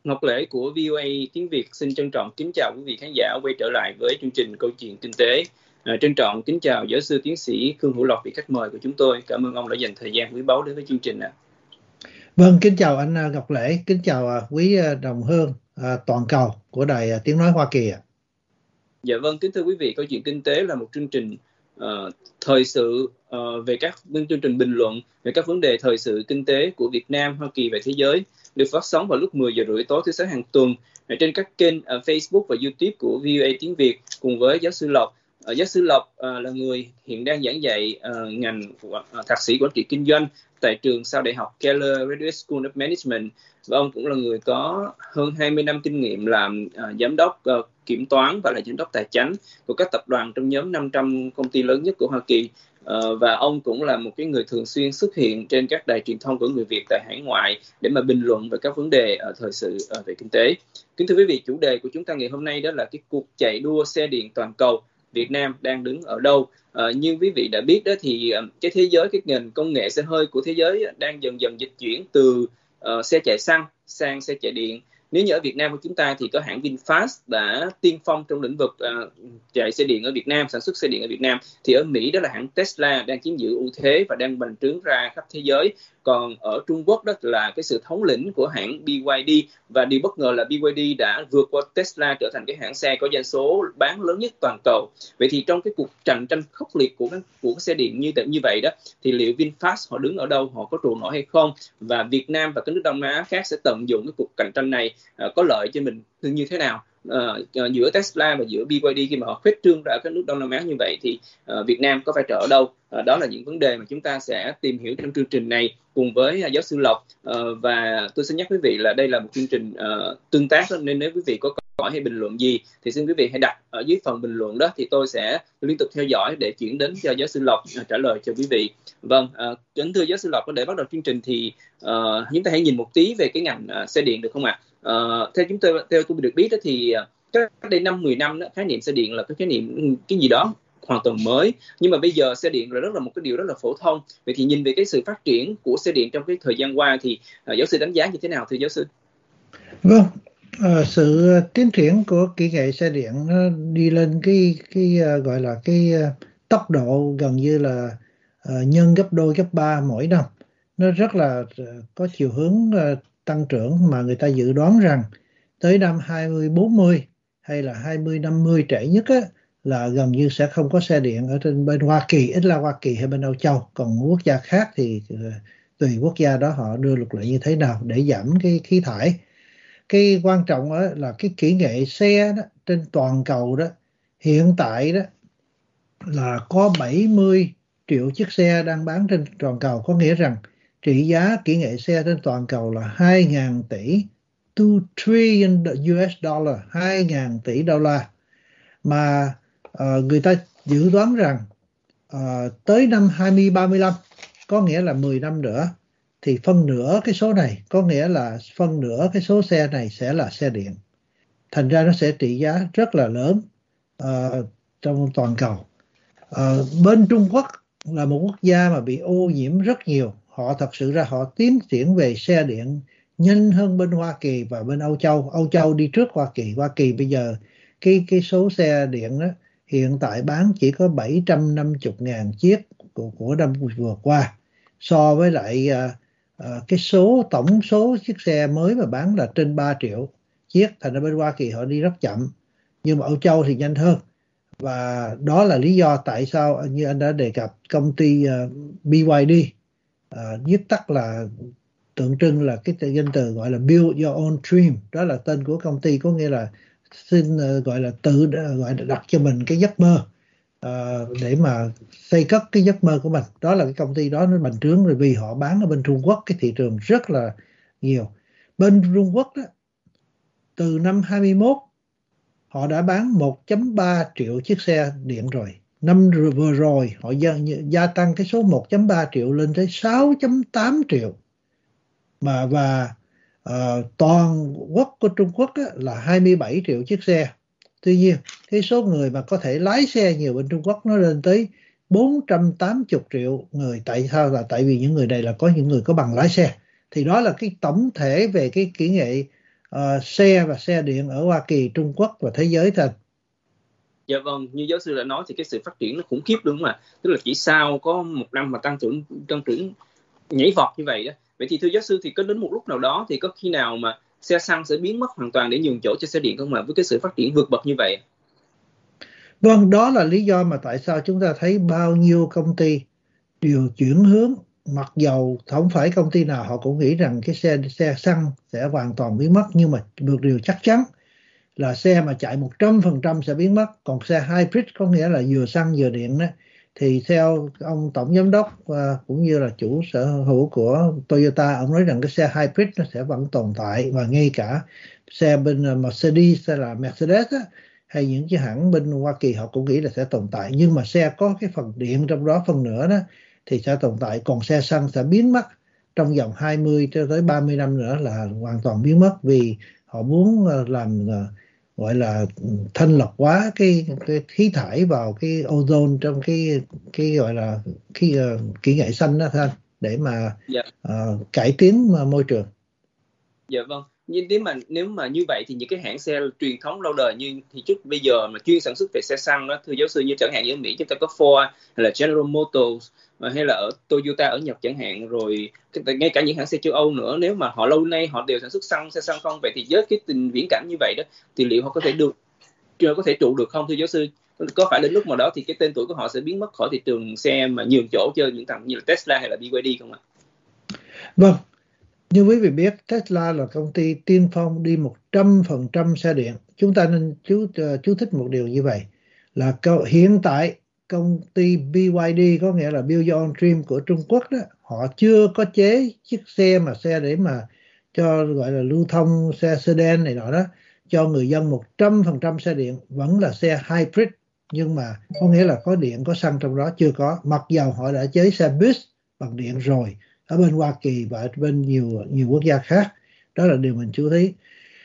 Ngọc Lễ của VOA Tiếng Việt xin trân trọng kính chào quý vị khán giả quay trở lại với chương trình Câu chuyện Kinh tế. Trân trọng kính chào giáo sư tiến sĩ Khương Hữu Lộc, vị khách mời của chúng tôi. Cảm ơn ông đã dành thời gian quý báu đến với chương trình. Vâng, kính chào anh Ngọc Lễ, kính chào quý đồng hương toàn cầu của Đài Tiếng Nói Hoa Kỳ. Dạ vâng, kính thưa quý vị, Câu chuyện Kinh tế là một chương trình thời sự về các chương trình bình luận về các vấn đề thời sự kinh tế của Việt Nam, Hoa Kỳ và thế giới, được phát sóng vào lúc 10 giờ rưỡi tối thứ Sáu hàng tuần trên các kênh Facebook và YouTube của VOA Tiếng Việt cùng với giáo sư Lộc. Giáo sư Lộc là người hiện đang giảng dạy ngành thạc sĩ quản trị kinh doanh tại trường sau đại học Keller Graduate School of Management, và ông cũng là người có hơn 20 năm kinh nghiệm làm giám đốc kiểm toán và là giám đốc tài chính của các tập đoàn trong nhóm 500 công ty lớn nhất của Hoa Kỳ. Và ông cũng là một cái người thường xuyên xuất hiện trên các đài truyền thông của người Việt tại hải ngoại để mà bình luận về các vấn đề thời sự về kinh tế. Kính thưa quý vị, chủ đề của chúng ta ngày hôm nay đó là cái cuộc chạy đua xe điện toàn cầu, Việt Nam đang đứng ở đâu? Như quý vị đã biết đó thì cái thế giới, cái nền công nghệ xe hơi của thế giới đang dần dần dịch chuyển từ xe chạy xăng sang xe chạy điện. Nếu như ở Việt Nam của chúng ta thì có hãng VinFast đã tiên phong trong lĩnh vực chạy xe điện ở Việt Nam, sản xuất xe điện ở Việt Nam. Thì ở Mỹ đó là hãng Tesla đang chiếm giữ ưu thế và đang bành trướng ra khắp thế giới. Còn ở Trung Quốc đó là cái sự thống lĩnh của hãng BYD, và điều bất ngờ là BYD đã vượt qua Tesla trở thành cái hãng xe có doanh số bán lớn nhất toàn cầu. Vậy thì trong cái cuộc cạnh tranh khốc liệt của xe điện như vậy đó, thì liệu VinFast họ đứng ở đâu, họ có trụ nổi hay không, và Việt Nam và các nước Đông Nam Á khác sẽ tận dụng cái cuộc cạnh tranh này có lợi cho mình như thế nào? Giữa Tesla và giữa BYD khi mà họ khuếch trương ra các nước Đông Nam Á như vậy thì Việt Nam có vai trò ở đâu? Đó là những vấn đề mà chúng ta sẽ tìm hiểu trong chương trình này cùng với giáo sư Lộc. Và tôi xin nhắc quý vị là đây là một chương trình tương tác, nên nếu quý vị có câu hỏi hay bình luận gì thì xin quý vị hãy đặt ở dưới phần bình luận đó, thì tôi sẽ liên tục theo dõi để chuyển đến cho giáo sư Lộc trả lời cho quý vị. Vâng, kính thưa giáo sư Lộc, để bắt đầu chương trình thì chúng ta hãy nhìn một tí về cái ngành xe điện được không ạ? Theo tôi được biết đó thì cách đây 5-10 năm đó, khái niệm xe điện là cái khái niệm cái gì đó hoàn toàn mới, nhưng mà bây giờ xe điện là một cái điều rất là phổ thông. Vậy thì nhìn về cái sự phát triển của xe điện trong cái thời gian qua thì giáo sư đánh giá như thế nào thưa giáo sư? Vâng, sự tiến triển của kỹ nghệ xe điện nó đi lên cái gọi là cái tốc độ gần như là nhân gấp đôi gấp ba mỗi năm. Nó rất là có chiều hướng tăng trưởng mà người ta dự đoán rằng tới năm 2040 hay là 2050 trễ nhất á, là gần như sẽ không có xe điện ở trên bên Hoa Kỳ, ít là Hoa Kỳ hay bên Âu Châu. Còn quốc gia khác thì tùy quốc gia đó họ đưa luật lệ như thế nào để giảm cái khí thải. Cái quan trọng đó là cái kỹ nghệ xe đó trên toàn cầu đó, hiện tại đó là có 70 triệu chiếc xe đang bán trên toàn cầu, có nghĩa rằng trị giá kỹ nghệ xe trên toàn cầu là 2.000 tỷ 2 trillion US dollar, 2.000 tỷ đô la. Mà người ta dự đoán rằng tới năm 2035, có nghĩa là 10 năm nữa, thì phân nửa cái số này, có nghĩa là phân nửa cái số xe này sẽ là xe điện. Thành ra nó sẽ trị giá rất là lớn trong toàn cầu. Bên Trung Quốc là một quốc gia mà bị ô nhiễm rất nhiều. Họ thật sự ra họ tiến triển về xe điện nhanh hơn bên Hoa Kỳ và bên Âu Châu. Âu Châu đi trước Hoa Kỳ. Hoa Kỳ bây giờ cái số xe điện đó hiện tại bán chỉ có 750.000 chiếc của năm vừa qua, so với lại cái tổng số chiếc xe mới mà bán là trên 3 triệu chiếc. Thành ra bên Hoa Kỳ họ đi rất chậm, nhưng mà Âu Châu thì nhanh hơn. Và đó là lý do tại sao như anh đã đề cập công ty BYD, viết tắt là tượng trưng là cái danh từ gọi là Build Your Own Dream, đó là tên của công ty, có nghĩa là xin gọi là đặt cho mình cái giấc mơ để mà xây cất cái giấc mơ của mình. Đó là cái công ty đó nó bành trướng rồi, vì họ bán ở bên Trung Quốc cái thị trường rất là nhiều. Bên Trung Quốc đó, từ năm 21 họ đã bán 1.3 triệu chiếc xe điện rồi. Năm vừa rồi họ gia tăng cái số 1.3 triệu lên tới 6.8 triệu. Và toàn quốc của Trung Quốc là 27 triệu chiếc xe. Tuy nhiên, cái số người mà có thể lái xe nhiều bên Trung Quốc nó lên tới 480 triệu người. Tại sao? Là tại vì những người này là có những người có bằng lái xe. Thì đó là cái tổng thể về cái kỹ nghệ xe và xe điện ở Hoa Kỳ, Trung Quốc và thế giới thôi. Dạ vâng, như giáo sư đã nói thì cái sự phát triển nó khủng khiếp đúng không ạ? Tức là chỉ sau có một năm mà tăng trưởng nhảy vọt như vậy đó. Vậy thì thưa giáo sư, thì có đến một lúc nào đó thì có khi nào mà xe xăng sẽ biến mất hoàn toàn để nhường chỗ cho xe điện không ạ? Với cái sự phát triển vượt bậc như vậy. Vâng, đó là lý do mà tại sao chúng ta thấy bao nhiêu công ty đều chuyển hướng, mặc dầu không phải công ty nào họ cũng nghĩ rằng cái xe xăng sẽ hoàn toàn biến mất, nhưng mà một điều chắc chắn là xe mà chạy 100% sẽ biến mất, còn xe hybrid có nghĩa là vừa xăng vừa điện đó, thì theo ông tổng giám đốc cũng như là chủ sở hữu của Toyota, ông nói rằng cái xe hybrid nó sẽ vẫn tồn tại, và ngay cả xe bên Mercedes hay là Mercedes á, hay những cái hãng bên Hoa Kỳ họ cũng nghĩ là sẽ tồn tại, nhưng mà xe có cái phần điện trong đó phần nữa đó thì sẽ tồn tại, còn xe xăng sẽ biến mất trong vòng 20 cho tới 30 năm nữa là hoàn toàn biến mất, vì họ muốn làm gọi là thanh lọc hóa cái khí thải vào cái ozone trong cái gọi là cái kỹ nghệ xanh đó thôi, để mà Dạ. cải tiến môi trường. Dạ vâng. Nhưng nếu mà như vậy thì những cái hãng xe truyền thống lâu đời như thì trước bây giờ mà chuyên sản xuất về xe xăng đó, thưa giáo sư, như chẳng hạn như ở Mỹ chúng ta có Ford hay là General Motors, hay là ở Toyota ở Nhật chẳng hạn, rồi ngay cả những hãng xe châu Âu nữa, nếu mà họ lâu nay họ đều sản xuất xe xăng không, vậy thì với cái tình viễn cảnh như vậy đó thì liệu họ có thể trụ được không thưa giáo sư? Có phải đến lúc nào đó thì cái tên tuổi của họ sẽ biến mất khỏi thị trường xe mà nhường chỗ cho những thằng như là Tesla hay là BYD không ạ? Vâng, như quý vị biết, Tesla là công ty tiên phong đi 100% xe điện. Chúng ta nên chú thích một điều như vậy là hiện tại công ty BYD, có nghĩa là Build Your Own Dream của Trung Quốc đó, họ chưa có chế chiếc xe để mà cho gọi là lưu thông xe sedan này nọ đó cho người dân 100% xe điện, vẫn là xe hybrid, nhưng mà có nghĩa là có điện có xăng trong đó chưa có, mặc dầu họ đã chế xe bus bằng điện rồi ở bên Hoa Kỳ và ở bên nhiều quốc gia khác. Đó là điều mình chú ý.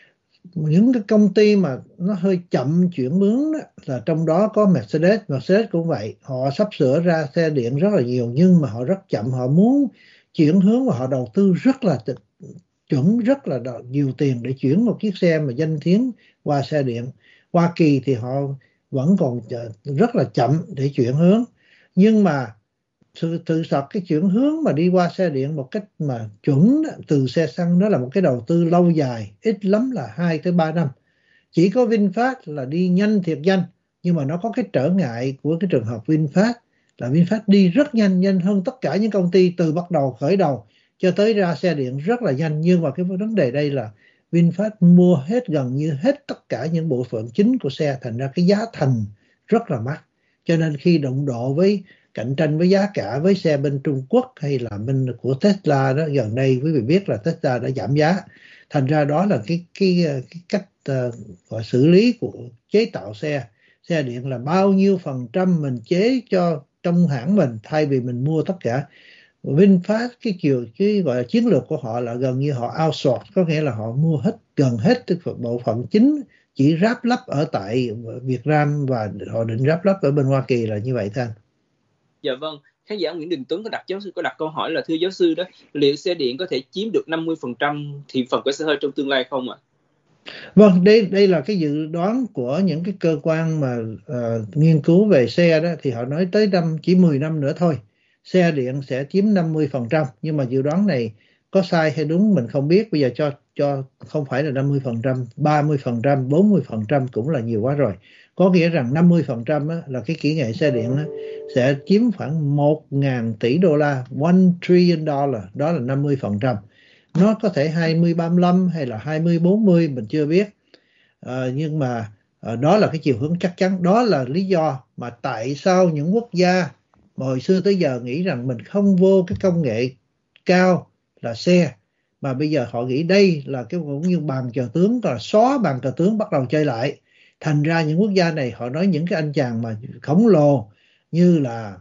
Những cái công ty mà nó hơi chậm chuyển hướng đó, là trong đó có Mercedes cũng vậy, họ sắp sửa ra xe điện rất là nhiều nhưng mà họ rất chậm, họ muốn chuyển hướng và họ đầu tư rất là chuẩn, rất là nhiều tiền để chuyển một chiếc xe mà danh tiếng qua xe điện. Hoa Kỳ thì họ vẫn còn rất là chậm để chuyển hướng, nhưng mà sự thật cái chuyển hướng mà đi qua xe điện một cách mà chuẩn đó, từ xe xăng, đó là một cái đầu tư lâu dài, ít lắm là 2 tới 3 năm. Chỉ có VinFast là đi nhanh thiệt nhanh, nhưng mà nó có cái trở ngại của cái trường hợp VinFast là VinFast đi rất nhanh, nhanh hơn tất cả những công ty từ bắt đầu khởi đầu cho tới ra xe điện rất là nhanh. Nhưng mà cái vấn đề đây là VinFast mua gần như hết tất cả những bộ phận chính của xe, thành ra cái giá thành rất là mắc. Cho nên khi đụng độ với cạnh tranh với giá cả với xe bên Trung Quốc hay là bên của Tesla đó, gần đây quý vị biết là Tesla đã giảm giá, thành ra đó là cái cách gọi xử lý của chế tạo xe điện là bao nhiêu phần trăm mình chế cho trong hãng mình, thay vì mình mua tất cả. VinFast cái gọi là chiến lược của họ là gần như họ outsource, có nghĩa là họ mua gần hết bộ phận chính, chỉ ráp lắp ở tại Việt Nam và họ định ráp lắp ở bên Hoa Kỳ là như vậy thôi. Dạ vâng, khán giả Nguyễn Đình Tuấn giáo sư có đặt câu hỏi là thưa giáo sư đó, liệu xe điện có thể chiếm được 50% thị phần của xe hơi trong tương lai không ạ? Vâng, đây là cái dự đoán của những cái cơ quan mà nghiên cứu về xe đó, thì họ nói tới chỉ 10 năm nữa thôi, xe điện sẽ chiếm 50%, nhưng mà dự đoán này có sai hay đúng mình không biết. Bây giờ cho không phải là 50%, 30%, 40% cũng là nhiều quá rồi. Có nghĩa rằng 50% là cái kỹ nghệ xe điện sẽ chiếm khoảng 1.000 tỷ đô la, $1 trillion, đó là 50%. Nó có thể 20-35 hay là 20-40 mình chưa biết, nhưng mà đó là cái chiều hướng chắc chắn. Đó là lý do mà tại sao những quốc gia mà hồi xưa tới giờ nghĩ rằng mình không vô cái công nghệ cao là xe, mà bây giờ họ nghĩ đây là cái cũng như bàn cờ tướng, là xóa bàn cờ tướng bắt đầu chơi lại. Thành ra những quốc gia này họ nói những cái anh chàng mà khổng lồ như là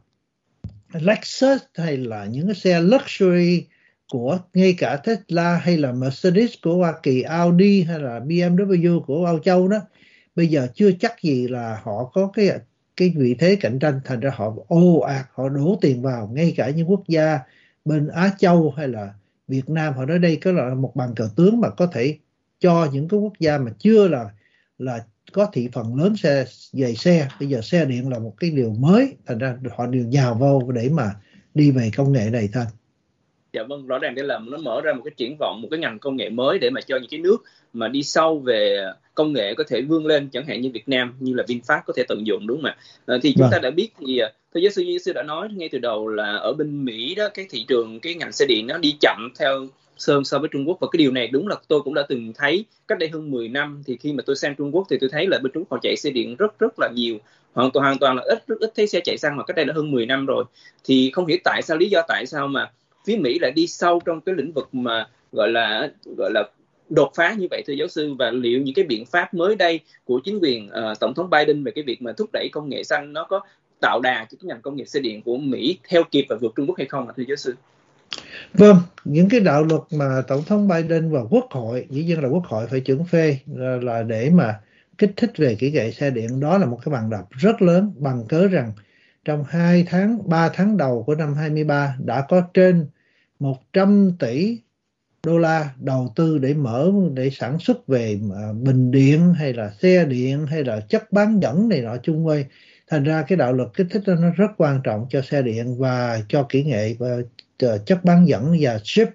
Lexus hay là những cái xe luxury của ngay cả Tesla hay là Mercedes của Hoa Kỳ, Audi hay là BMW của Âu Châu đó, bây giờ chưa chắc gì là họ có cái vị thế cạnh tranh. Thành ra họ ồ ạt, họ đổ tiền vào. Ngay cả những quốc gia bên Á Châu hay là Việt Nam, họ nói đây có là một bàn cờ tướng mà có thể cho những cái quốc gia mà chưa là có thị phần lớn về xe. Bây giờ xe điện là một cái điều mới, thành ra họ đều nhào vô để mà đi về công nghệ này thôi. Dạ vâng, rõ ràng đây là nó mở ra một cái triển vọng, một cái ngành công nghệ mới để mà cho những cái nước mà đi sâu về công nghệ có thể vươn lên, chẳng hạn như Việt Nam, như là VinFast có thể tận dụng, đúng không ạ? Thì chúng ta đã biết thì thưa giáo sư đã nói ngay từ đầu là ở bên Mỹ đó, cái thị trường, cái ngành xe điện nó đi chậm theo so với Trung Quốc, và cái điều này đúng là tôi cũng đã từng thấy cách đây hơn 10 năm. Thì khi mà tôi sang Trung Quốc thì tôi thấy là bên Trung Quốc họ chạy xe điện rất là nhiều, hoàn toàn là rất ít thấy xe chạy xăng, mà cách đây đã hơn 10 năm rồi. Thì không hiểu lý do tại sao mà phía Mỹ lại đi sâu trong cái lĩnh vực mà gọi là đột phá như vậy, thưa giáo sư, và liệu những cái biện pháp mới đây của chính quyền tổng thống Biden về cái việc mà thúc đẩy công nghệ xanh nó có tạo đà cho cái ngành công nghiệp xe điện của Mỹ theo kịp và vượt Trung Quốc hay không, thưa giáo sư? Vâng, những cái đạo luật mà tổng thống Biden và quốc hội, dĩ nhiên là quốc hội phải chuẩn phê là để mà kích thích về kỹ nghệ xe điện, đó là một cái bàn đạp rất lớn, bằng cớ rằng trong 3 tháng đầu của năm 23 đã có trên 100 tỷ đô la đầu tư để sản xuất về bình điện hay là xe điện hay là chất bán dẫn này nọ chung quanh. Thành ra cái đạo luật kích thích đó nó rất quan trọng cho xe điện và cho kỹ nghệ và chất bán dẫn và chip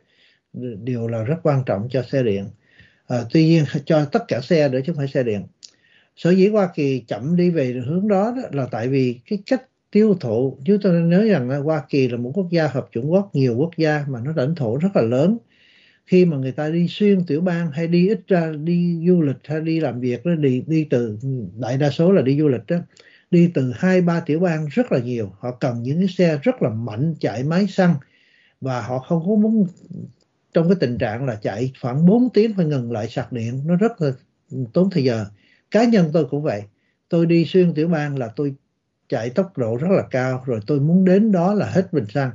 đều là rất quan trọng cho xe điện. Tuy nhiên cho tất cả xe nữa chứ không phải xe điện. Sở dĩ Hoa Kỳ chậm đi về hướng đó là tại vì cái cách tiêu thụ. Chúng tôi nhớ rằng Hoa Kỳ là một quốc gia hợp chủng quốc, nhiều quốc gia mà nó lãnh thổ rất là lớn. Khi mà người ta đi xuyên tiểu bang hay đi ít ra đi du lịch hay đi làm việc đó, đi từ, đại đa số là đi du lịch đó, đi từ 2-3 tiểu bang rất là nhiều. Họ cần những cái xe rất là mạnh chạy máy xăng, và họ không có muốn trong cái tình trạng là chạy khoảng 4 tiếng phải ngừng lại sạc điện, nó rất là tốn thời giờ. Cá nhân tôi cũng vậy, tôi đi xuyên tiểu bang là tôi chạy tốc độ rất là cao, rồi tôi muốn đến đó là hết bình xăng,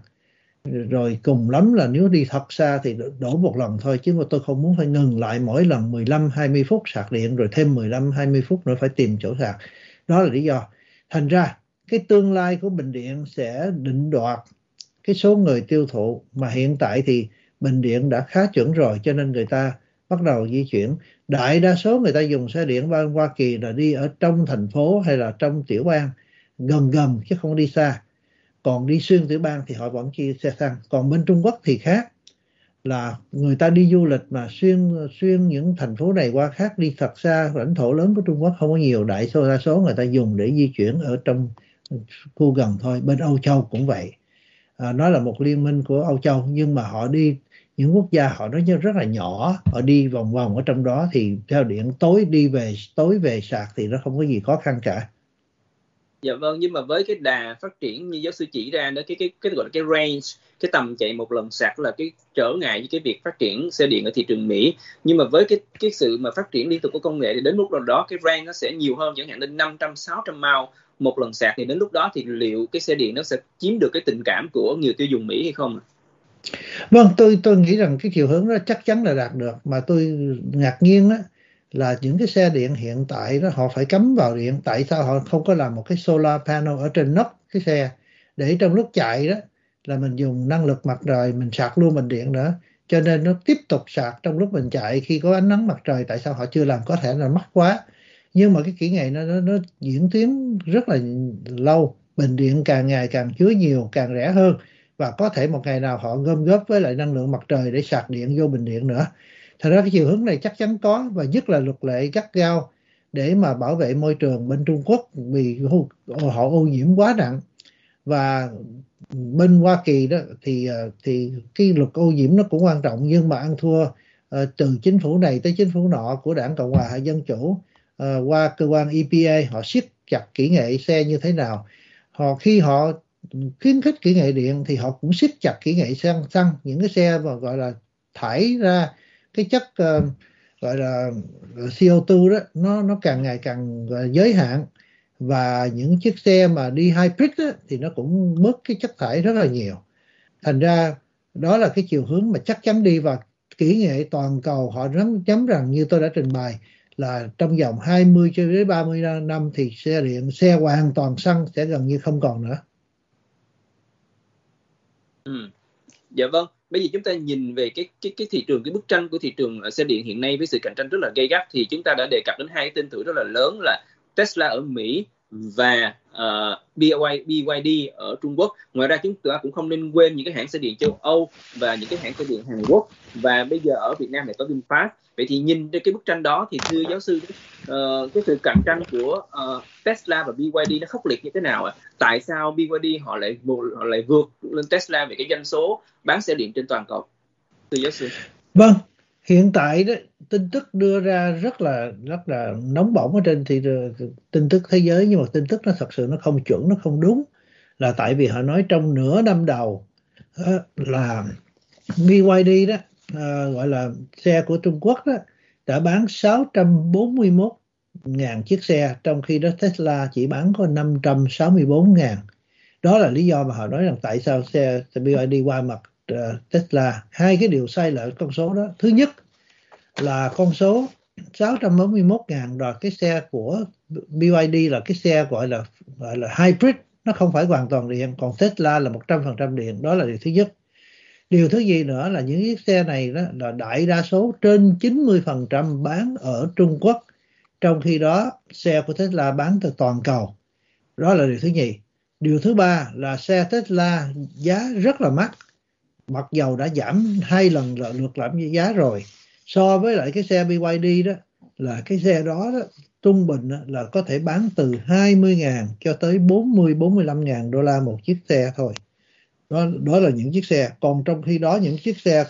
rồi cùng lắm là nếu đi thật xa thì đổ một lần thôi, chứ mà tôi không muốn phải ngừng lại mỗi lần 15-20 phút sạc điện, rồi thêm 15-20 phút nữa phải tìm chỗ sạc. Đó là lý do. Thành ra cái tương lai của bình điện sẽ định đoạt cái số người tiêu thụ, mà hiện tại thì bình điện đã khá chuẩn rồi, cho nên người ta bắt đầu di chuyển. Đại đa số người ta dùng xe điện bên Hoa Kỳ là đi ở trong thành phố hay là trong tiểu bang gần chứ không đi xa. Còn đi xuyên tiểu bang thì họ vẫn chia xe xăng. Còn bên Trung Quốc thì khác, là người ta đi du lịch mà xuyên những thành phố này qua khác, đi thật xa, lãnh thổ lớn của Trung Quốc không có nhiều, đa số người ta dùng để di chuyển ở trong khu gần thôi. Bên Âu Châu cũng vậy. Nó là một liên minh của Âu Châu, nhưng mà họ đi những quốc gia họ nói rất là nhỏ, họ đi vòng vòng ở trong đó thì theo điện tối về sạc thì nó không có gì khó khăn cả. Dạ vâng, nhưng mà với cái đà phát triển như giáo sư chỉ ra đó, cái gọi là cái range, cái tầm chạy một lần sạc là cái trở ngại với cái việc phát triển xe điện ở thị trường Mỹ. Nhưng mà với cái sự mà phát triển liên tục của công nghệ thì đến lúc đó cái range nó sẽ nhiều hơn, chẳng hạn đến 500-600 mile một lần sạc, thì đến lúc đó thì liệu cái xe điện nó sẽ chiếm được cái tình cảm của người tiêu dùng Mỹ hay không? Vâng, tôi nghĩ rằng cái chiều hướng đó chắc chắn là đạt được. Mà tôi ngạc nhiên á, là những cái xe điện hiện tại đó họ phải cắm vào điện. Tại sao họ không có làm một cái solar panel ở trên nóc cái xe, để trong lúc chạy đó là mình dùng năng lực mặt trời mình sạc luôn bình điện nữa, cho nên nó tiếp tục sạc trong lúc mình chạy khi có ánh nắng mặt trời. Tại sao họ chưa làm? Có thể là mắc quá, nhưng mà cái kỹ nghệ nó diễn tiến rất là lâu. Bình điện càng ngày càng chứa nhiều, càng rẻ hơn, và có thể một ngày nào họ gom góp với lại năng lượng mặt trời để sạc điện vô bình điện nữa. Thật ra cái chiều hướng này chắc chắn có, và nhất là luật lệ gắt gao để mà bảo vệ môi trường bên Trung Quốc, vì họ ô nhiễm quá nặng. Và bên Hoa Kỳ đó thì cái luật ô nhiễm nó cũng quan trọng, nhưng mà ăn thua từ chính phủ này tới chính phủ nọ của đảng Cộng hòa hay Dân chủ, qua cơ quan EPA họ siết chặt kỹ nghệ xe như thế nào. Khi họ khuyến khích kỹ nghệ điện thì họ cũng siết chặt kỹ nghệ xăng. Những cái xe mà gọi là thải ra cái chất gọi là CO2 đó, nó càng ngày càng giới hạn. Và những chiếc xe mà đi hybrid á, thì nó cũng bớt cái chất thải rất là nhiều. Thành ra đó là cái chiều hướng mà chắc chắn đi. Và kỹ nghệ toàn cầu họ nhắm rằng, như tôi đã trình bày, là trong vòng 20 cho đến 30 năm thì xe điện, xe hoàn toàn xăng sẽ gần như không còn nữa. Dạ vâng, bây giờ chúng ta nhìn về cái thị trường, cái bức tranh của thị trường xe điện hiện nay với sự cạnh tranh rất là gay gắt, thì chúng ta đã đề cập đến hai cái tên tuổi rất là lớn là Tesla ở Mỹ và BYD ở Trung Quốc. Ngoài ra chúng ta cũng không nên quên những cái hãng xe điện châu Âu và những cái hãng xe điện Hàn Quốc, và bây giờ ở Việt Nam lại có VinFast. Vậy thì nhìn trên cái bức tranh đó thì thưa giáo sư, cái sự cạnh tranh của Tesla và BYD nó khốc liệt như thế nào ạ? Tại sao BYD họ lại vượt lên Tesla về cái doanh số bán xe điện trên toàn cầu, thưa giáo sư? Vâng, hiện tại đó tin tức đưa ra rất là nóng bỏng ở trên thị trường tin tức thế giới, nhưng mà tin tức nó thật sự nó không chuẩn, nó không đúng, là tại vì họ nói trong nửa năm đầu là BYD đó, gọi là xe của Trung Quốc đó, đã bán 641.000 chiếc xe, trong khi đó Tesla chỉ bán có 564.000. Đó là lý do mà họ nói rằng tại sao xe BYD qua mặt Tesla. Hai cái điều sai lệch con số đó. Thứ nhất là con số 641.000 rồi, cái xe của BYD là cái xe gọi là hybrid, nó không phải hoàn toàn điện, còn Tesla là 100% điện. Đó là điều thứ nhất. Điều thứ gì nữa là những chiếc xe này đó là đại đa số trên 90% bán ở Trung Quốc, trong khi đó xe của Tesla bán từ toàn cầu. Đó là điều thứ nhì. Điều thứ ba là xe Tesla giá rất là mắc, mặc dầu đã giảm 2 lần lượt giảm giá rồi. So với lại cái xe BYD đó, là cái xe đó trung bình là có thể bán từ 20.000 cho tới 40-45.000 đô la một chiếc xe thôi. Đó là những chiếc xe. Còn trong khi đó những chiếc xe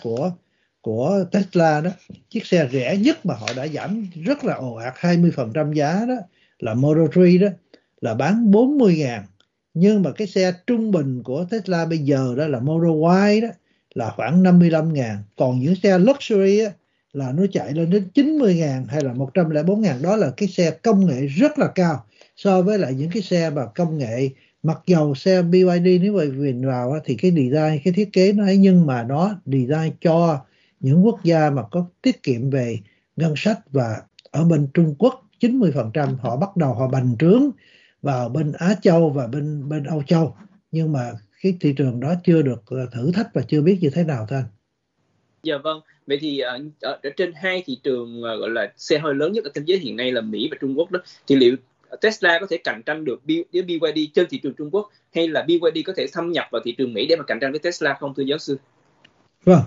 của Tesla đó, chiếc xe rẻ nhất mà họ đã giảm rất là ồ ạt 20% giá đó là Model 3 đó, là bán 40.000. Nhưng mà cái xe trung bình của Tesla bây giờ đó là Model Y đó là khoảng 55.000. Còn những xe luxury á, là nó chạy lên đến 90.000 hay là 104.000. Đó là cái xe công nghệ rất là cao so với lại những cái xe mà công nghệ. Mặc dầu xe BYD nếu mà nhìn vào thì cái design, cái thiết kế nó ấy, nhưng mà nó design cho những quốc gia mà có tiết kiệm về ngân sách. Và ở bên Trung Quốc 90% họ bắt đầu họ bành trướng vào bên Á Châu và bên Âu Châu, nhưng mà cái thị trường đó chưa được thử thách và chưa biết như thế nào thôi anh. Dạ vâng, vậy thì ở trên hai thị trường gọi là xe hơi lớn nhất ở thế giới hiện nay là Mỹ và Trung Quốc đó, thì liệu Tesla có thể cạnh tranh được với BYD trên thị trường Trung Quốc, hay là BYD có thể thâm nhập vào thị trường Mỹ để mà cạnh tranh với Tesla không, thưa giáo sư? Vâng,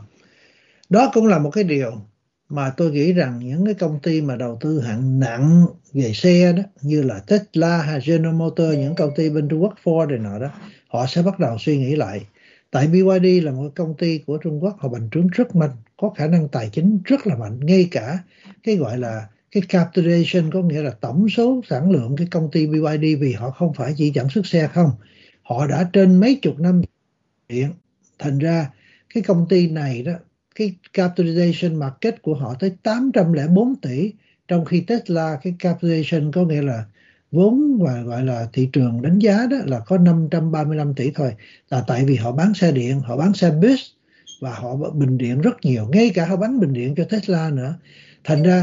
đó cũng là một cái điều mà tôi nghĩ rằng những cái công ty mà đầu tư hạng nặng về xe đó, như là Tesla hay General Motors, những công ty bên Trung Quốc, Ford này nọ đó, họ sẽ bắt đầu suy nghĩ lại. Tại BYD là một công ty của Trung Quốc, họ bành trướng rất mạnh, có khả năng tài chính rất là mạnh, ngay cả cái gọi là cái capitalization, có nghĩa là tổng số sản lượng cái công ty BYD, vì họ không phải chỉ sản xuất xe không, họ đã trên mấy chục năm điện. Thành ra cái công ty này đó, cái capitalization market của họ tới 804 tỷ, trong khi Tesla cái capitalization có nghĩa là vốn và gọi là thị trường đánh giá đó là có 535 tỷ thôi. Là tại vì họ bán xe điện, họ bán xe bus và họ bình điện rất nhiều, ngay cả họ bán bình điện cho Tesla nữa. Thành ra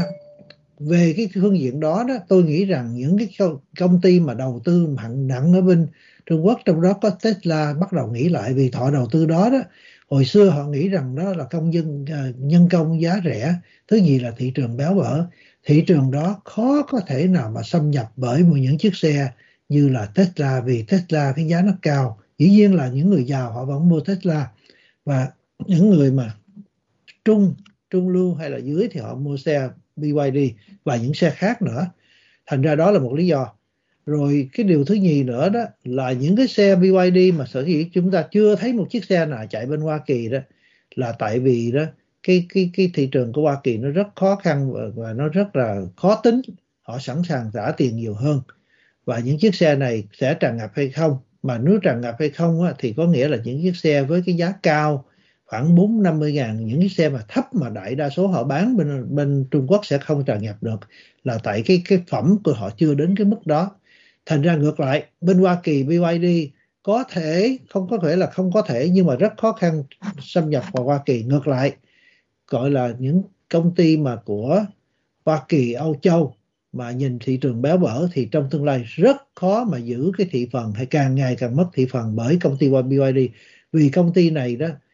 về cái phương diện đó đó, tôi nghĩ rằng những cái công ty mà đầu tư hạng nặng ở bên Trung Quốc, trong đó có Tesla, bắt đầu nghĩ lại. Vì họ đầu tư đó đó, hồi xưa họ nghĩ rằng đó là nhân công giá rẻ. Thứ nhì là thị trường béo bở, thị trường đó khó có thể nào mà xâm nhập bởi một những chiếc xe như là Tesla, vì Tesla cái giá nó cao. Dĩ nhiên là những người giàu họ vẫn mua Tesla, và những người mà trung lưu hay là dưới thì họ mua xe BYD và những xe khác nữa. Thành ra đó là một lý do. Rồi cái điều thứ nhì nữa đó là những cái xe BYD mà sở dĩ chúng ta chưa thấy một chiếc xe nào chạy bên Hoa Kỳ đó, là tại vì đó cái thị trường của Hoa Kỳ nó rất khó khăn và nó rất là khó tính. Họ sẵn sàng trả tiền nhiều hơn, và những chiếc xe này sẽ tràn ngập hay không. Mà nếu tràn ngập hay không á, thì có nghĩa là những chiếc xe với cái giá cao khoảng 40-50 ngàn, những cái xe mà thấp mà đại đa số họ bán bên Trung Quốc sẽ không tràn ngập được, là tại cái phẩm của họ chưa đến cái mức đó. Thành ra ngược lại, bên Hoa Kỳ BYD có thể, không có thể là không có thể, nhưng mà rất khó khăn xâm nhập vào Hoa Kỳ. Ngược lại, gọi là những công ty mà của Hoa Kỳ, Âu Châu mà nhìn thị trường béo bở thì trong tương lai rất khó mà giữ cái thị phần, hay càng ngày càng mất thị phần bởi công ty BYD. Vì công ty này đó,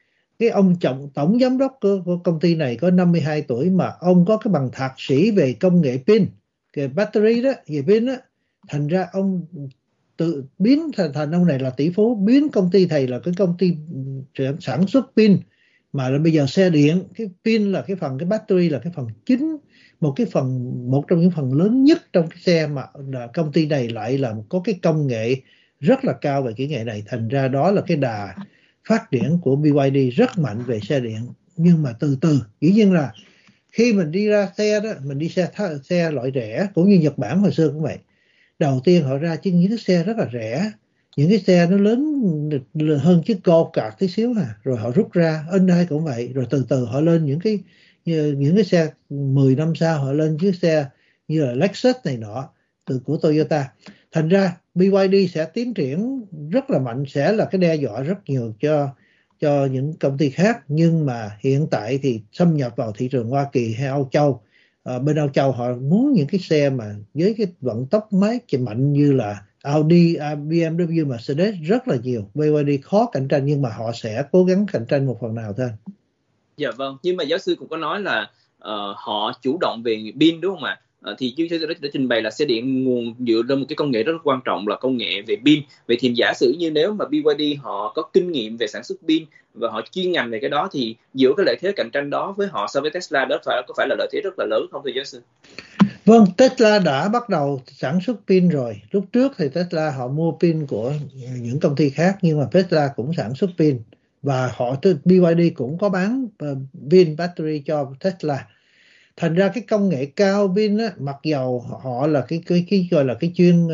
cái ông tổng giám đốc của công ty này có 52 tuổi mà ông có cái bằng thạc sĩ về công nghệ pin, về battery đó, về pin đó. Thành ra ông tự biến thành ông này là tỷ phú, biến công ty thầy là cái công ty sản xuất pin, mà là bây giờ xe điện, cái pin là cái phần, cái battery là cái phần chính, một trong những phần lớn nhất trong cái xe, mà công ty này lại là có cái công nghệ rất là cao về kỹ nghệ này. Thành ra đó là cái đà phát triển của BYD rất mạnh về xe điện. Nhưng mà từ từ, dĩ nhiên là khi mình đi ra xe đó, mình đi xe loại rẻ, cũng như Nhật Bản hồi xưa cũng vậy. Đầu tiên họ ra những cái xe rất là rẻ, những cái xe nó lớn hơn chiếc Golf cart tí xíu rồi họ rút ra. Hyundai cũng vậy, rồi từ từ họ lên những cái xe 10 năm sau họ lên chiếc xe như là Lexus này nọ của Toyota. Thành ra BYD sẽ tiến triển rất là mạnh, sẽ là cái đe dọa rất nhiều cho những công ty khác. Nhưng mà hiện tại thì xâm nhập vào thị trường Hoa Kỳ hay Âu Châu, bên Âu Châu họ muốn những cái xe mà với cái vận tốc máy mạnh như là Audi, BMW, Mercedes rất là nhiều. BYD khó cạnh tranh, nhưng mà họ sẽ cố gắng cạnh tranh một phần nào thôi. Dạ vâng, nhưng mà giáo sư cũng có nói là họ chủ động về pin đúng không ạ? Thì giáo sư đã trình bày là xe điện nguồn dựa trên một cái công nghệ rất quan trọng là công nghệ về pin. Vậy thì giả sử như nếu mà BYD họ có kinh nghiệm về sản xuất pin và họ chuyên ngành về cái đó, thì giữa cái lợi thế cạnh tranh đó với họ so với Tesla đó có phải là lợi thế rất là lớn không thưa giáo sư? Vâng, Tesla đã bắt đầu sản xuất pin rồi. Lúc trước thì Tesla họ mua pin của những công ty khác, nhưng mà Tesla cũng sản xuất pin, và BYD cũng có bán pin battery cho Tesla. Thành ra cái công nghệ cao pin á, mặc dầu họ là cái gọi là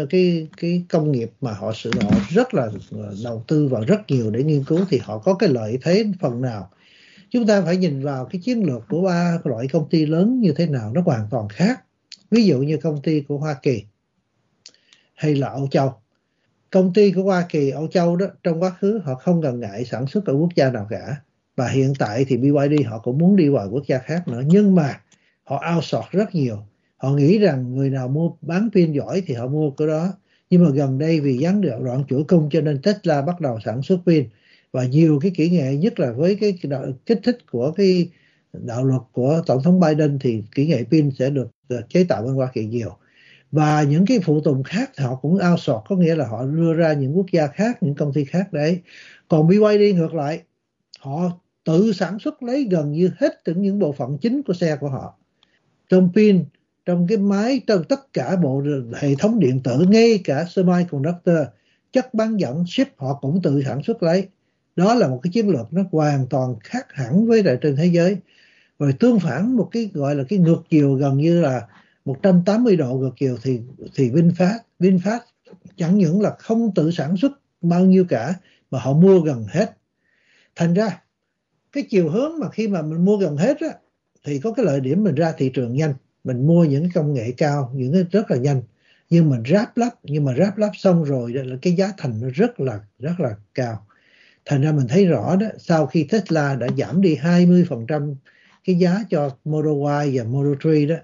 cái công nghiệp mà họ rất là đầu tư vào rất nhiều để nghiên cứu, thì họ có cái lợi thế phần nào. Chúng ta phải nhìn vào cái chiến lược của ba loại công ty lớn như thế nào, nó hoàn toàn khác. Ví dụ như công ty của Hoa Kỳ hay là Âu Châu. Công ty của Hoa Kỳ, Âu Châu đó, trong quá khứ họ không ngần ngại sản xuất ở quốc gia nào cả. Và hiện tại thì BYD họ cũng muốn đi vào quốc gia khác nữa. Nhưng mà họ outsource rất nhiều. Họ nghĩ rằng người nào mua bán pin giỏi thì họ mua cái đó. Nhưng mà gần đây vì gián đoạn chuỗi cung cho nên Tesla bắt đầu sản xuất pin. Và nhiều cái kỹ nghệ, nhất là với cái kích thích của cái đạo luật của Tổng thống Biden, thì kỹ nghệ pin sẽ được chế tạo bên Hoa Kỳ nhiều. Và những cái phụ tùng khác họ cũng outsource, có nghĩa là họ đưa ra những quốc gia khác, những công ty khác đấy. Còn BYD ngược lại, họ tự sản xuất lấy gần như hết những bộ phận chính của xe của họ. Trong pin, trong cái máy, trong tất cả bộ hệ thống điện tử, ngay cả semiconductor, chất bán dẫn, chip họ cũng tự sản xuất lấy. Đó là một cái chiến lược nó hoàn toàn khác hẳn với lại trên thế giới. Rồi tương phản một cái gọi là cái ngược chiều gần như là 180 độ ngược chiều thì VinFast chẳng những là không tự sản xuất bao nhiêu cả, mà họ mua gần hết. Thành ra cái chiều hướng mà khi mà mình mua gần hết á, thì có cái lợi điểm mình ra thị trường nhanh, mình mua những cái công nghệ cao, những cái rất là nhanh, nhưng mình ráp lắp xong rồi là cái giá thành nó rất là cao. Thành ra mình thấy rõ đó, sau khi Tesla đã giảm đi 20% cái giá cho Model Y và Model 3 đó,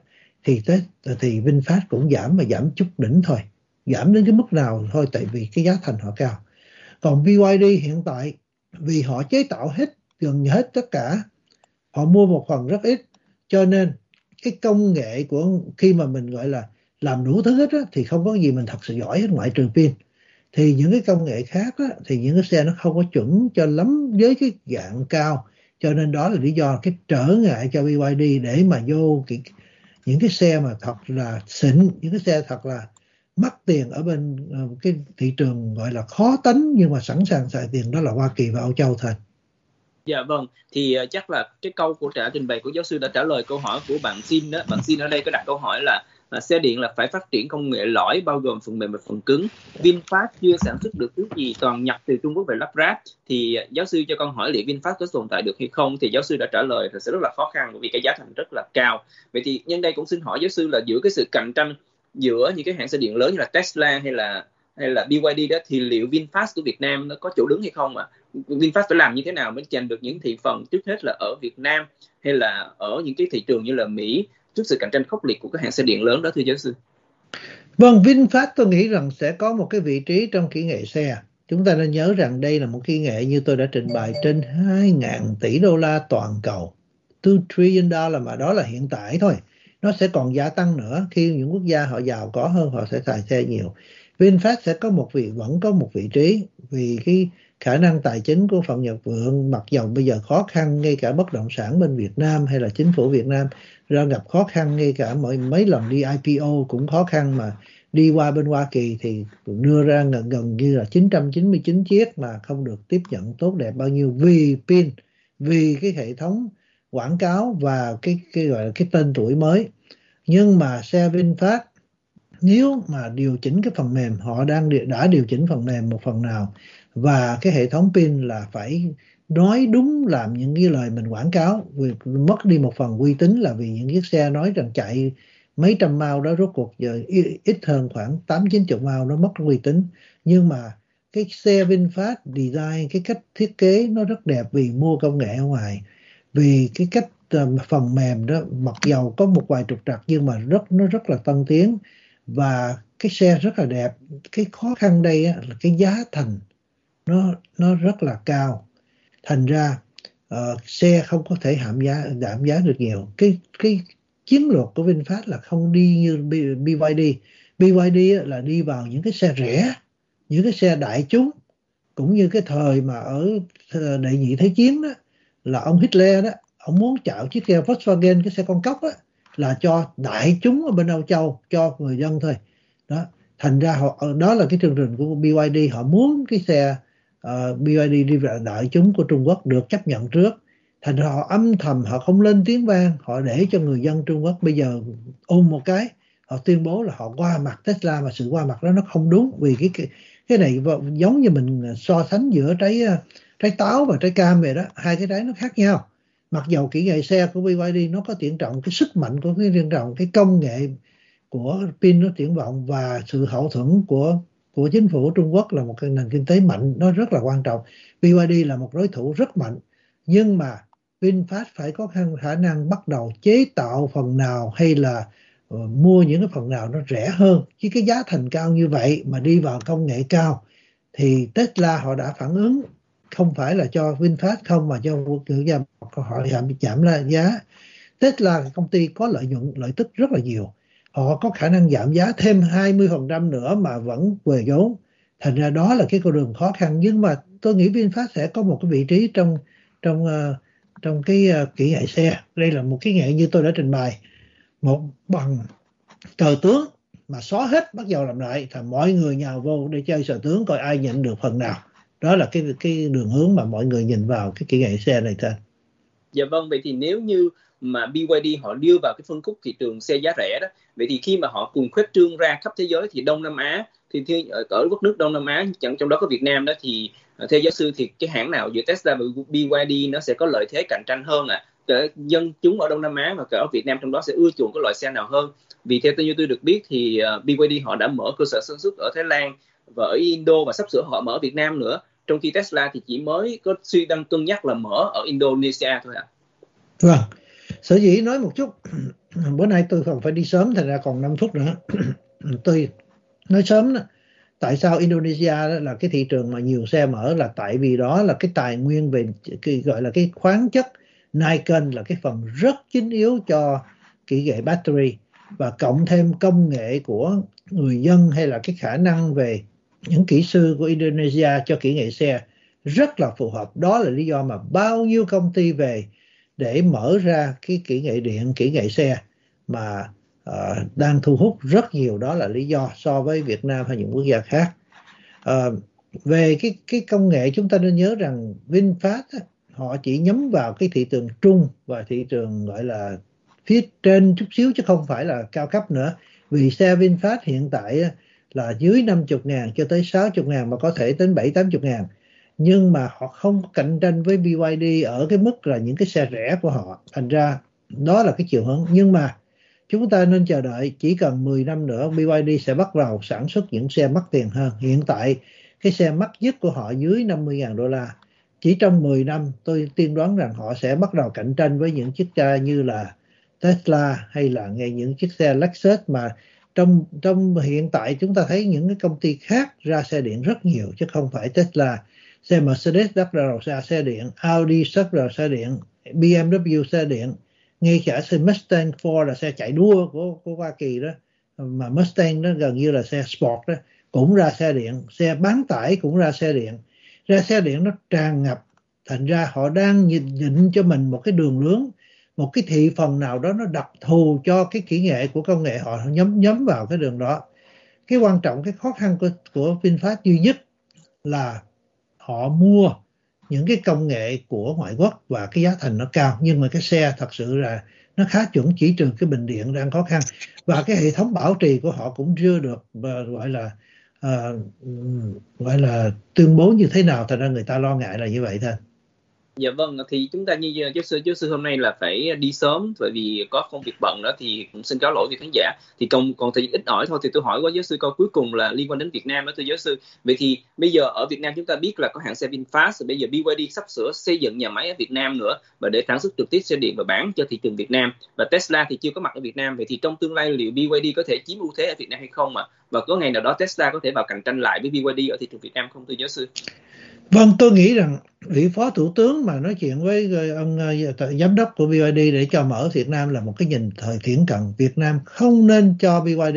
thì VinFast cũng giảm, mà giảm chút đỉnh thôi. Giảm đến cái mức nào thôi, tại vì cái giá thành họ cao. Còn BYD hiện tại, vì họ chế tạo gần hết tất cả, họ mua một phần rất ít, cho nên cái công nghệ của khi mà mình gọi là làm đủ thứ hết á, thì không có gì mình thật sự giỏi hết ngoại trừ pin. Thì những cái công nghệ khác á, thì những cái xe nó không có chuẩn cho lắm với cái dạng cao, cho nên đó là lý do cái trở ngại cho BYD để mà vô những cái xe mà thật là xịn, những cái xe thật là mắc tiền ở bên cái thị trường gọi là khó tính nhưng mà sẵn sàng xài tiền, đó là Hoa Kỳ và Âu Châu thôi. Dạ vâng, thì chắc là cái câu của trình bày của giáo sư đã trả lời câu hỏi của bạn Xin đó. Bạn Xin ở đây có đặt câu hỏi là xe điện là phải phát triển công nghệ lõi bao gồm phần mềm và phần cứng. VinFast chưa sản xuất được thứ gì, toàn nhập từ Trung Quốc về lắp ráp. Thì giáo sư cho con hỏi liệu VinFast có tồn tại được hay không? Thì giáo sư đã trả lời là sẽ rất là khó khăn bởi vì cái giá thành rất là cao. Vậy thì nhân đây cũng xin hỏi giáo sư là giữa cái sự cạnh tranh giữa những cái hãng xe điện lớn như là Tesla hay là BYD đó, thì liệu VinFast của Việt Nam nó có chỗ đứng hay không ạ? VinFast phải làm như thế nào mới giành được những thị phần, trước hết là ở Việt Nam hay là ở những cái thị trường như là Mỹ, trước sự cạnh tranh khốc liệt của các hãng xe điện lớn đó thưa giáo sư? Vâng, VinFast tôi nghĩ rằng sẽ có một cái vị trí trong kỹ nghệ xe. Chúng ta nên nhớ rằng đây là một kỹ nghệ như tôi đã trình bày trên 2.000 tỷ đô la toàn cầu, 2 trillion dollar, mà đó là hiện tại thôi. Nó sẽ còn gia tăng nữa khi những quốc gia họ giàu có hơn họ sẽ xài xe nhiều. VinFast sẽ vẫn có một vị trí vì cái khả năng tài chính của Phạm Nhật Vượng, mặc dầu bây giờ khó khăn, ngay cả bất động sản bên Việt Nam hay là chính phủ Việt Nam ra gặp khó khăn, ngay cả mấy lần đi IPO cũng khó khăn, mà đi qua bên Hoa Kỳ thì đưa ra gần như là 999 chiếc mà không được tiếp nhận tốt đẹp bao nhiêu vì pin, vì cái hệ thống quảng cáo và cái gọi là cái tên tuổi mới. Nhưng mà xe VinFast nếu mà điều chỉnh cái phần mềm, họ đã điều chỉnh phần mềm một phần nào, và cái hệ thống pin là phải nói đúng, làm những cái lời mình quảng cáo, vì mất đi một phần uy tín, là vì những chiếc xe nói rằng chạy mấy trăm mile đó rốt cuộc giờ ít hơn khoảng 8-90 mile nó mất uy tín. Nhưng mà cái xe VinFast design, cái cách thiết kế nó rất đẹp vì mua công nghệ ở ngoài, vì cái cách phần mềm đó mặc dầu có một vài trục trặc nhưng mà nó rất là tân tiến, và cái xe rất là đẹp. Cái khó khăn đây á, là cái giá thành nó rất là cao, thành ra xe không có thể giảm giá được nhiều. Cái chiến lược của VinFast là không đi như BYD. BYD á, là đi vào những cái xe rẻ, những cái xe đại chúng, cũng như cái thời mà ở đệ nhị thế chiến đó, là ông Hitler đó, ông muốn chào chiếc xe Volkswagen, cái xe con cóc á, là cho đại chúng ở bên Âu Châu, cho người dân thôi đó. Thành ra đó là cái chương trình của BYD, họ muốn cái xe BYD đi vào đại chúng của Trung Quốc được chấp nhận trước. Thành ra họ âm thầm, họ không lên tiếng vang, họ để cho người dân Trung Quốc bây giờ ôm một cái, họ tuyên bố là họ qua mặt Tesla, mà sự qua mặt đó nó không đúng. Vì cái này giống như mình so sánh giữa trái táo và trái cam vậy đó, hai cái trái nó khác nhau. Mặc dầu kỹ nghệ xe của BYD nó có triển trọng, cái sức mạnh của cái triển trọng, cái công nghệ của pin nó triển vọng, và sự hậu thuẫn của chính phủ Trung Quốc là một cái nền kinh tế mạnh, nó rất là quan trọng. BYD là một đối thủ rất mạnh, nhưng mà VinFast phải có khả năng bắt đầu chế tạo phần nào, hay là mua những cái phần nào nó rẻ hơn. Chứ cái giá thành cao như vậy mà đi vào công nghệ cao thì Tesla họ đã phản ứng, không phải là cho VinFast không, mà cho họ giảm giá. Tesla là công ty có lợi tức rất là nhiều, họ có khả năng giảm giá thêm 20% nữa mà vẫn về vốn. Thành ra đó là cái con đường khó khăn, nhưng mà tôi nghĩ VinFast sẽ có một cái vị trí trong cái kỹ nghệ xe. Đây là một kỹ nghệ như tôi đã trình bày, một bằng cờ tướng mà xóa hết bắt đầu làm lại, thì mọi người nhào vô để chơi cờ tướng coi ai nhận được phần nào. Đó là cái đường hướng mà mọi người nhìn vào cái kỹ nghệ xe này thôi. Dạ vâng, vậy thì nếu như mà BYD họ đưa vào cái phân khúc thị trường xe giá rẻ đó, vậy thì khi mà họ cùng khuếch trương ra khắp thế giới thì Đông Nam Á, thì ở các nước Đông Nam Á, trong đó có Việt Nam đó, thì theo giáo sư thì cái hãng nào giữa Tesla và BYD nó sẽ có lợi thế cạnh tranh hơn ạ? Dân chúng ở Đông Nam Á và cả ở Việt Nam trong đó sẽ ưa chuộng cái loại xe nào hơn? Vì theo như tôi được biết thì BYD họ đã mở cơ sở sản xuất ở Thái Lan và ở Indo, và sắp sửa họ mở ở Việt Nam nữa, trong khi Tesla thì chỉ mới có đang cân nhắc là mở ở Indonesia thôi ạ. Vâng, sở dĩ nói một chút, bữa nay tôi còn phải đi sớm, thành ra còn 5 phút nữa. Tôi nói sớm đó, tại sao Indonesia đó là cái thị trường mà nhiều xe mở, là tại vì đó là cái tài nguyên về cái gọi là cái khoáng chất Nickel, là cái phần rất chính yếu cho kỹ nghệ battery, và cộng thêm công nghệ của người dân hay là cái khả năng về những kỹ sư của Indonesia cho kỹ nghệ xe rất là phù hợp. Đó là lý do mà bao nhiêu công ty về để mở ra cái kỹ nghệ điện, kỹ nghệ xe mà đang thu hút rất nhiều. Đó là lý do so với Việt Nam hay những quốc gia khác. Về cái công nghệ, chúng ta nên nhớ rằng VinFast họ chỉ nhắm vào cái thị trường trung và thị trường gọi là phía trên chút xíu, chứ không phải là cao cấp nữa. Vì xe VinFast hiện tại là dưới 50.000 cho tới 60.000, mà có thể đến 70-80.000. Nhưng mà họ không có cạnh tranh với BYD ở cái mức là những cái xe rẻ của họ. Thành ra đó là cái chiều hướng. Nhưng mà chúng ta nên chờ đợi, chỉ cần 10 năm nữa BYD sẽ bắt đầu sản xuất những xe mắc tiền hơn. Hiện tại cái xe mắc nhất của họ dưới 50.000 đô la. Chỉ trong 10 năm tôi tiên đoán rằng họ sẽ bắt đầu cạnh tranh với những chiếc xe như là Tesla hay là ngay những chiếc xe Lexus mà trong hiện tại chúng ta thấy những cái công ty khác ra xe điện rất nhiều chứ không phải Tesla. Xe Mercedes bắt đầu ra xe điện, Audi xuất ra xe điện, BMW xe điện, ngay cả xe Mustang Ford là xe chạy đua của Hoa Kỳ đó, mà Mustang nó gần như là xe sport đó, cũng ra xe điện, xe bán tải cũng ra xe điện. Ra xe điện nó tràn ngập, thành ra họ đang nhịn cho mình một cái đường lướng, một cái thị phần nào đó nó đặc thù cho cái kỹ nghệ của công nghệ, họ nhắm vào cái đường đó. Cái quan trọng, cái khó khăn của VinFast duy nhất là họ mua những cái công nghệ của ngoại quốc và cái giá thành nó cao, nhưng mà cái xe thật sự là nó khá chuẩn, chỉ trừ cái bình điện đang khó khăn, và cái hệ thống bảo trì của họ cũng chưa được gọi là tuyên bố như thế nào, thành ra người ta lo ngại là như vậy thôi. Dạ vâng, thì chúng ta như giáo sư hôm nay là phải đi sớm bởi vì có công việc bận đó, thì cũng xin cáo lỗi với khán giả. Thì còn thời gian ít ỏi thôi, thì tôi hỏi có giáo sư câu cuối cùng là liên quan đến Việt Nam đó thưa giáo sư. Vậy thì bây giờ ở Việt Nam chúng ta biết là có hãng xe VinFast, bây giờ BYD sắp sửa xây dựng nhà máy ở Việt Nam nữa và để sản xuất trực tiếp xe điện và bán cho thị trường Việt Nam, và Tesla thì chưa có mặt ở Việt Nam. Vậy thì trong tương lai liệu BYD có thể chiếm ưu thế ở Việt Nam hay không ạ? Và có ngày nào đó Tesla có thể vào cạnh tranh lại với BYD ở thị trường Việt Nam không thưa giáo sư? Vâng, tôi nghĩ rằng vị phó thủ tướng mà nói chuyện với ông giám đốc của BYD để cho mở Việt Nam là một cái nhìn thời thiển cận. Việt Nam không nên cho BYD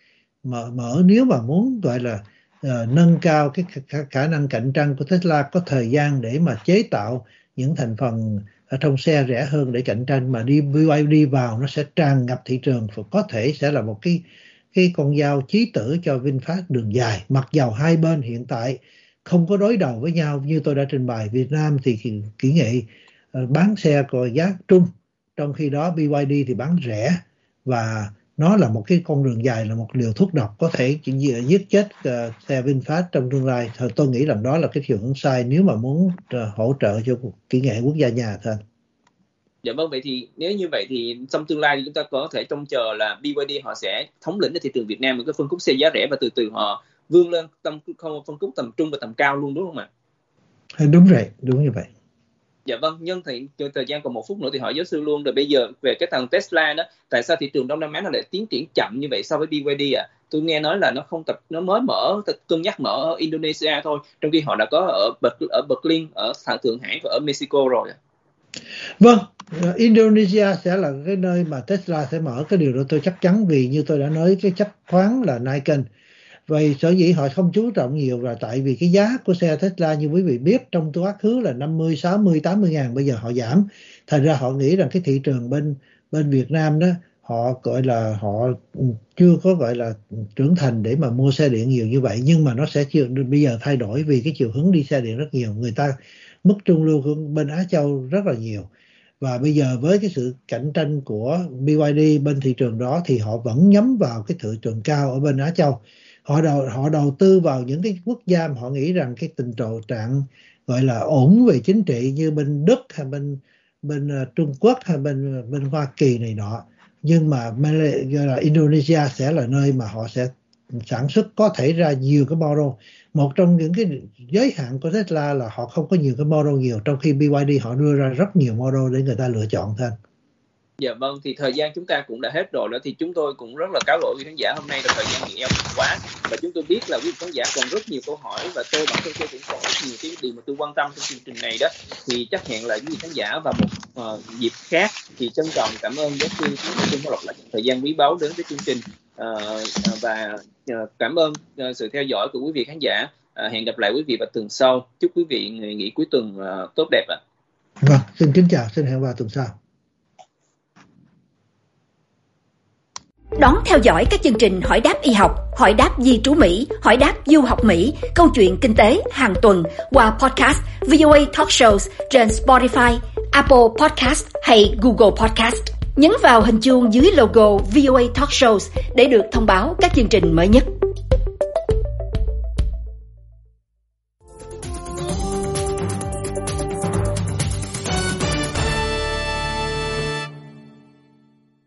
mở nếu mà muốn gọi là nâng cao cái khả năng cạnh tranh của Tesla, có thời gian để mà chế tạo những thành phần ở trong xe rẻ hơn để cạnh tranh, mà BYD vào nó sẽ tràn ngập thị trường và có thể sẽ là một cái con dao chí tử cho VinFast đường dài. Mặc dầu hai bên hiện tại không có đối đầu với nhau như tôi đã trình bày. Việt Nam thì kỹ nghệ bán xe có giá trung, trong khi đó BYD thì bán rẻ, và nó là một cái con đường dài, là một liều thuốc độc có thể giết chết xe VinFast trong tương lai. Tôi nghĩ rằng đó là cái chiều hướng sai nếu mà muốn hỗ trợ cho kỹ nghệ quốc gia nhà thôi. Dạ vâng, vậy thì nếu như vậy thì trong tương lai chúng ta có thể trông chờ là BYD họ sẽ thống lĩnh ở thị trường Việt Nam với cái phân khúc xe giá rẻ và từ từ họ vươn lên phân khúc tầm trung và tầm cao luôn, đúng không ạ? Đúng vậy, đúng như vậy. Dạ vâng, nhân thời gian còn 1 phút nữa thì hỏi giáo sư luôn, rồi bây giờ về cái thằng Tesla đó, tại sao thị trường Đông Nam Á nó lại tiến triển chậm như vậy so với BYD ạ? Tôi nghe nói là nó mới cân nhắc mở ở Indonesia thôi, trong khi họ đã có ở Berlin, ở Thượng Hải và ở Mexico rồi. Vâng, Indonesia sẽ là cái nơi mà Tesla sẽ mở, cái điều đó tôi chắc chắn, vì như tôi đã nói cái chất khoáng là Nikon. Vậy sở dĩ họ không chú trọng nhiều là tại vì cái giá của xe Tesla như quý vị biết trong quá khứ là 50, 60, 80 ngàn, bây giờ họ giảm. Thành ra họ nghĩ rằng cái thị trường bên Việt Nam đó, họ gọi là họ chưa có gọi là trưởng thành để mà mua xe điện nhiều như vậy, nhưng mà nó sẽ bây giờ thay đổi vì cái chiều hướng đi xe điện rất nhiều. Người ta mức trung lưu của bên Á Châu rất là nhiều, và bây giờ với cái sự cạnh tranh của BYD bên thị trường đó thì họ vẫn nhắm vào cái thị trường cao ở bên Á Châu. Họ đầu tư vào những cái quốc gia mà họ nghĩ rằng cái tình trạng gọi là ổn về chính trị như bên Đức hay bên Trung Quốc hay bên Hoa Kỳ này nọ. Nhưng mà gọi là Indonesia sẽ là nơi mà họ sẽ sản xuất có thể ra nhiều cái model. Một trong những cái giới hạn của Tesla là họ không có nhiều cái model nhiều, trong khi BYD họ đưa ra rất nhiều model để người ta lựa chọn thôi. Dạ vâng, thì thời gian chúng ta cũng đã hết rồi đó, thì chúng tôi cũng rất là cáo lỗi với khán giả, hôm nay là thời gian bị eo quá, và chúng tôi biết là quý khán giả còn rất nhiều câu hỏi, và bản thân tôi cũng có rất nhiều cái điều mà tôi quan tâm trong chương trình này đó, thì chắc hẹn là quý khán giả vào một dịp khác. Thì trân trọng cảm ơn giáo sư Trương Bảo Lộc đã dành thời gian quý báu đến với chương trình, và cảm ơn sự theo dõi của quý vị khán giả. Hẹn gặp lại quý vị vào tuần sau. Chúc quý vị ngày nghỉ cuối tuần tốt đẹp ạ. Vâng, xin kính chào, xin hẹn vào tuần sau. Đón theo dõi các chương trình Hỏi đáp y học, Hỏi đáp di trú Mỹ, Hỏi đáp du học Mỹ, Câu chuyện kinh tế hàng tuần qua podcast VOA Talk Shows trên Spotify, Apple Podcast hay Google Podcast. Nhấn vào hình chuông dưới logo VOA Talk Shows để được thông báo các chương trình mới nhất.